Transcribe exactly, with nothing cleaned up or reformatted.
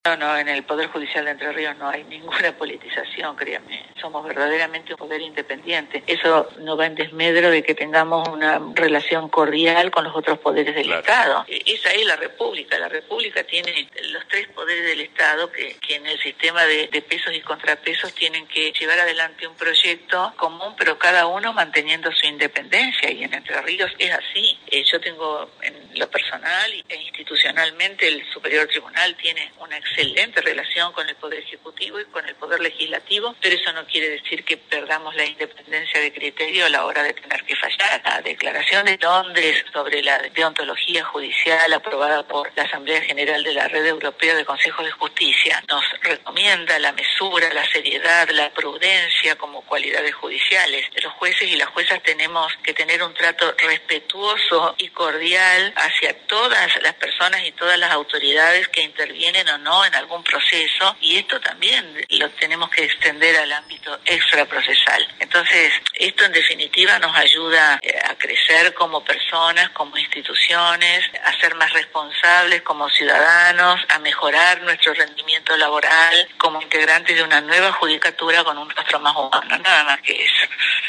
No, no, en el Poder Judicial de Entre Ríos no hay ninguna politización, créanme. Somos verdaderamente un poder independiente. Eso no va en desmedro de que tengamos una relación cordial con los otros poderes del claro. Estado. Esa es la República. La República tiene los tres poderes del Estado que, que en el sistema de, de pesos y contrapesos tienen que llevar adelante un proyecto común, pero cada uno manteniendo su independencia. Y en Entre Ríos es así. Eh, yo tengo en lo personal e institucionalmente el Superior Tribunal tiene una excelente relación con el Poder Ejecutivo y con el Poder Legislativo, pero eso no quiere decir que perdamos la independencia de criterio a la hora de tener que fallar. La Declaración de Londres sobre la deontología judicial aprobada por la Asamblea General de la Red Europea de Consejos de Justicia nos recomienda la mesura, la seriedad, la prudencia como cualidades judiciales. Los jueces y las juezas tenemos que tener un trato respetuoso y cordial hacia todas las personas y todas las autoridades que intervienen o no en algún proceso, y esto también lo tenemos que extender al ámbito extraprocesal. Entonces, esto en definitiva nos ayuda a crecer como personas, como instituciones, a ser más responsables como ciudadanos, a mejorar nuestro rendimiento laboral como integrantes de una nueva judicatura con un rostro más humano, nada más que eso.